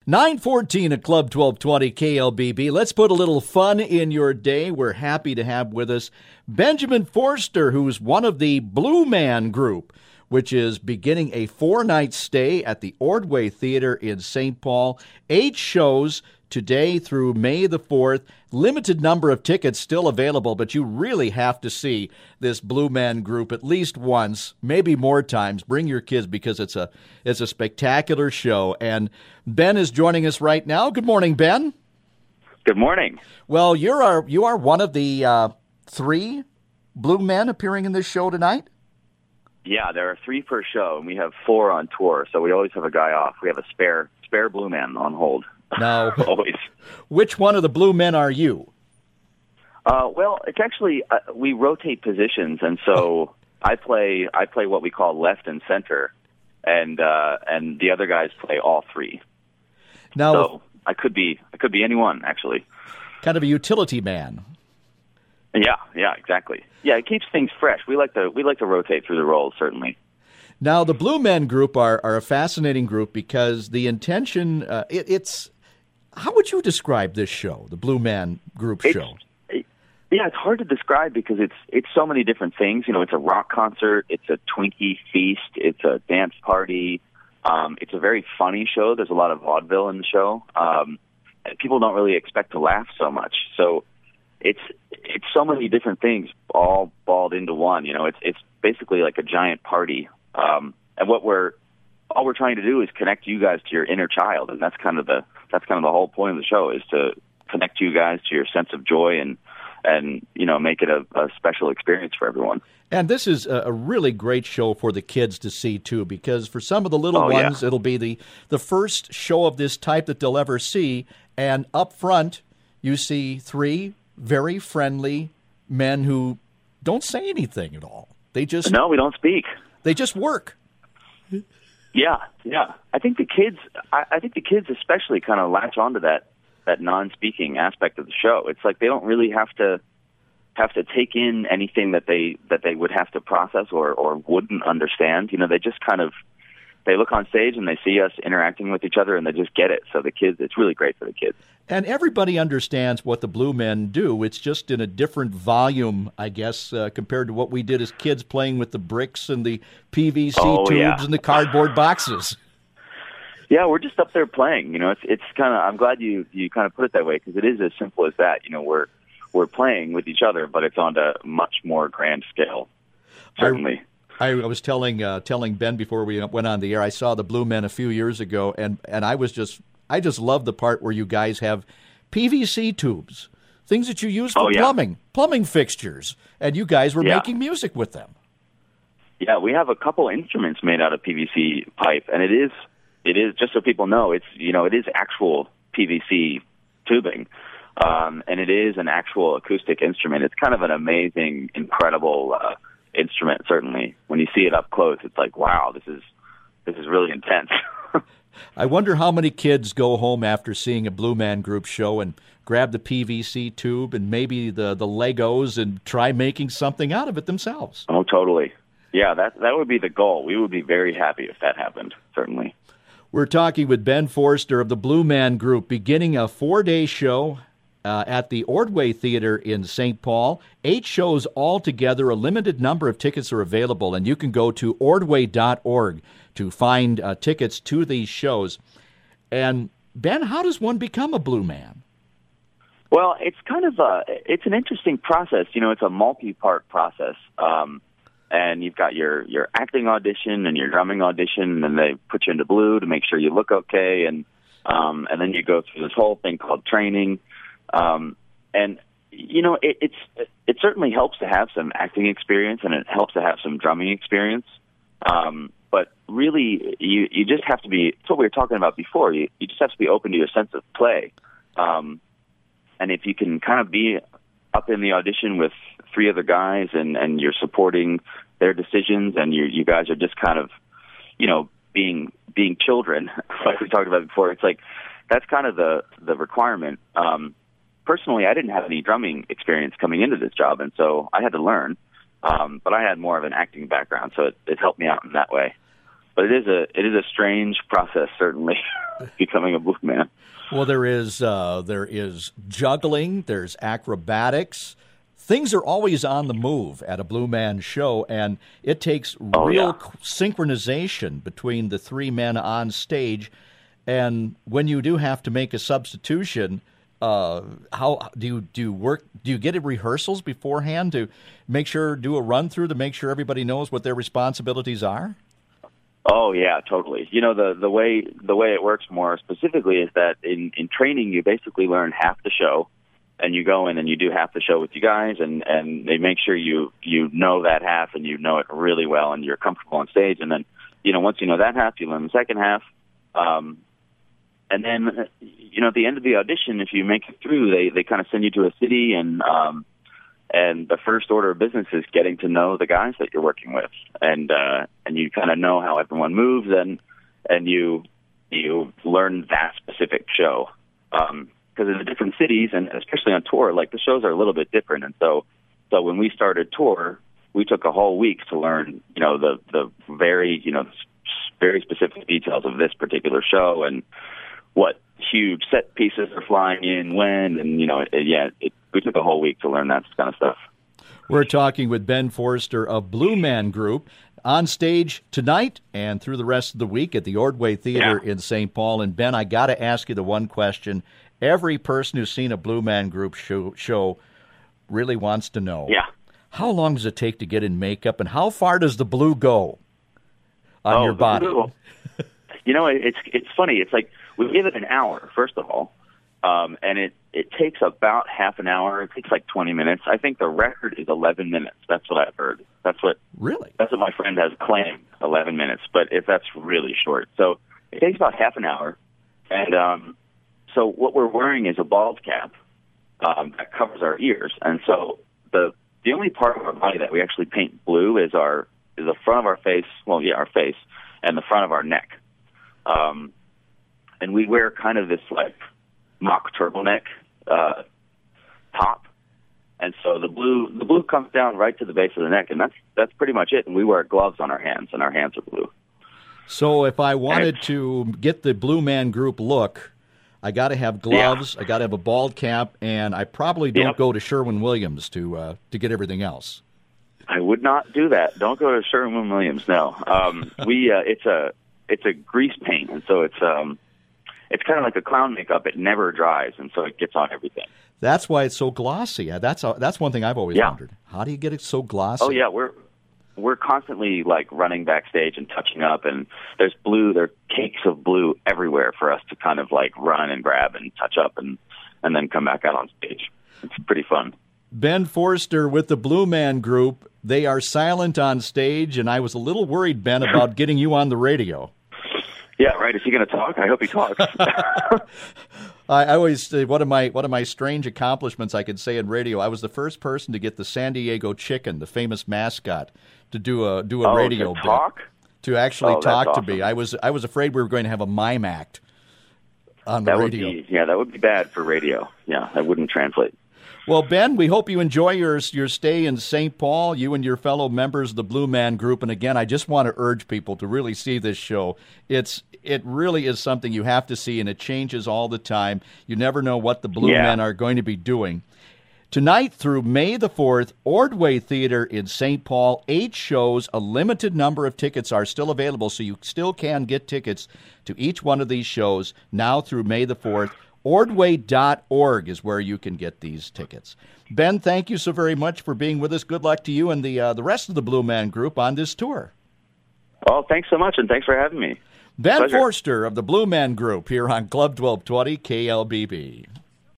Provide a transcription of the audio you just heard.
9:14 at Club 1220 KLBB. Let's put a little fun in your day. We're happy to have with us Benjamin Forster, who's one of the Blue Man Group, which is beginning a 4-night stay at the Ordway Theater in St. Paul. 8 shows today through May the 4th. Limited number of tickets still available, but you really have to see this Blue Man Group at least once, maybe more times. Bring your kids because it's a spectacular show. And Ben is joining us right now. Good morning, Ben. Good morning. Well, you are one of the 3 Blue Men appearing in this show tonight? Yeah, there are 3 per show, and we have 4 on tour, so we always have a guy off. We have a spare Blue Man on hold. Now, always. Which one of the Blue Men are you? Well, it's actually we rotate positions, and so I play what we call left and center, and the other guys play all 3. Now, so I could be anyone, actually. Kind of a utility man. Yeah, exactly. Yeah, it keeps things fresh. We like to rotate through the roles, certainly. Now, the Blue Men Group are a fascinating group because the intention, it's... How would you describe this show, the Blue Man Group show? Yeah, it's hard to describe because it's so many different things. You know, it's a rock concert, it's a Twinkie feast, it's a dance party. It's a very funny show. There's a lot of vaudeville in the show. And people don't really expect to laugh so much. So it's so many different things all balled into one. You know, it's basically like a giant party. And all we're trying to do is connect you guys to your inner child, and that's kind of the whole point of the show, is to connect you guys to your sense of joy and you know, make it a special experience for everyone. And this is a really great show for the kids to see too, because for some of the little ones, it'll be the first show of this type that they'll ever see. And up front, you see 3 very friendly men who don't say anything at all. We don't speak. They just work. Yeah. I think the kids especially kind of latch onto that non-speaking aspect of the show. It's like they don't really have to take in anything that they would have to process or wouldn't understand. You know, they just kind of they look on stage and they see us interacting with each other and they just get it. So the kids, it's really great for the kids. And everybody understands what the Blue Men do. It's just in a different volume, I guess, compared to what we did as kids playing with the bricks and the PVC tubes and the cardboard boxes. Yeah, we're just up there playing. You know, it's kind of. I'm glad you kind of put it that way, because it is as simple as that. You know, we're playing with each other, but it's on a much more grand scale. Certainly. I was telling Ben before we went on the air, I saw the Blue Men a few years ago, and I just love the part where you guys have PVC tubes, things that you use for plumbing fixtures, and you guys were making music with them. Yeah, we have a couple instruments made out of PVC pipe, and it is just so people know, it is actual PVC tubing, and it is an actual acoustic instrument. It's kind of an amazing, incredible instrument. Certainly, when you see it up close, it's like, wow, this is really intense. I wonder how many kids go home after seeing a Blue Man Group show and grab the PVC tube and maybe the Legos and try making something out of it themselves. Oh, totally. Yeah, that would be the goal. We would be very happy if that happened, certainly. We're talking with Ben Forster of the Blue Man Group, beginning a 4-day show at the Ordway Theater in St. Paul. 8 shows altogether. A limited number of tickets are available, and you can go to ordway.org to find tickets to these shows. And, Ben, how does one become a Blue Man? Well, it's kind of it's an interesting process. You know, it's a multi-part process. And you've got your acting audition and your drumming audition, and they put you into blue to make sure you look okay, and then you go through this whole thing called training. And you know, it certainly helps to have some acting experience, and it helps to have some drumming experience. But really, you just have to be. It's what we were talking about before. You just have to be open to your sense of play. And if you can kind of be up in the audition with 3 other guys, and you're supporting their decisions, and you guys are just kind of, you know, being children, like we talked about before. It's like that's kind of the requirement. Personally, I didn't have any drumming experience coming into this job, and so I had to learn. But I had more of an acting background, so it helped me out in that way. but it is a strange process, certainly, becoming a blue man. Well, there is juggling, there's acrobatics. Things are always on the move at a Blue Man show, and it takes real synchronization between the three men on stage. And when you do have to make a substitution, how do you work? Do you get rehearsals beforehand to do a run through to make sure everybody knows what their responsibilities are? Oh yeah, totally. You know, the way it works more specifically is that in training you basically learn half the show, and you go in and you do half the show with you guys, and they make sure you know that half and you know it really well and you're comfortable on stage. And then, you know, once you know that half, you learn the second half. And then, you know, at the end of the audition, if you make it through, they kind of send you to a city, and the first order of business is getting to know the guys that you're working with, and you kind of know how everyone moves, and you learn that specific show. Because in the different cities, and especially on tour, like the shows are a little bit different, and so when we started tour, we took a whole week to learn, you know, the very specific details of this particular show and what huge set pieces are flying in when, and, you know, we took a whole week to learn that kind of stuff. We're talking with Ben Forster of Blue Man Group on stage tonight and through the rest of the week at the Ordway Theater in St. Paul. And Ben, I got to ask you the one question every person who's seen a Blue Man Group show really wants to know. Yeah. How long does it take to get in makeup, and how far does the blue go on your body? You know, it's funny. It's like we give it an hour, first of all, and it takes about half an hour. It takes like 20 minutes. I think the record is 11 minutes. That's what I've heard. That's what my friend has claimed, 11 minutes. But if that's really short, so it takes about half an hour. And so what we're wearing is a bald cap that covers our ears, and so the only part of our body that we actually paint blue is the front of our face. Well, yeah, our face and the front of our neck. And we wear kind of this like mock turtleneck top, and so the blue comes down right to the base of the neck, and that's pretty much it. And we wear gloves on our hands, and our hands are blue. So if I wanted to get the Blue Man Group look, I got to have gloves, I got to have a bald cap, and I probably don't go to Sherwin-Williams to get everything else. I would not do that. Don't go to Sherwin-Williams. No, it's a grease paint, and so it's kind of like a clown makeup. It never dries, and so it gets on everything. That's why it's so glossy. That's one thing I've always wondered. How do you get it so glossy? Oh yeah, we're constantly like running backstage and touching up, and there are cakes of blue everywhere for us to kind of like run and grab and touch up and then come back out on stage. It's pretty fun. Ben Forster with the Blue Man Group. They are silent on stage, and I was a little worried, Ben, about getting you on the radio. Yeah, right. Is he going to talk? I hope he talks. I always say one of my strange accomplishments I could say in radio. I was the first person to get the San Diego Chicken, the famous mascot, to do a radio to talk? bit, to actually talk to awesome. me. I was afraid we were going to have a mime act on the radio. That would be bad for radio. Yeah, that wouldn't translate. Well, Ben, we hope you enjoy your stay in St. Paul, you and your fellow members of the Blue Man Group. And again, I just want to urge people to really see this show. It really is something you have to see, and it changes all the time. You never know what the Blue Men are going to be doing. Tonight through May the 4th, Ordway Theater in St. Paul, 8 shows. A limited number of tickets are still available, so you still can get tickets to each one of these shows now through May the 4th. Ordway.org is where you can get these tickets. Ben, thank you so very much for being with us. Good luck to you and the rest of the Blue Man Group on this tour. Well, thanks so much, and thanks for having me. Ben Pleasure. Forster of the Blue Man Group here on Club 1220 KLBB.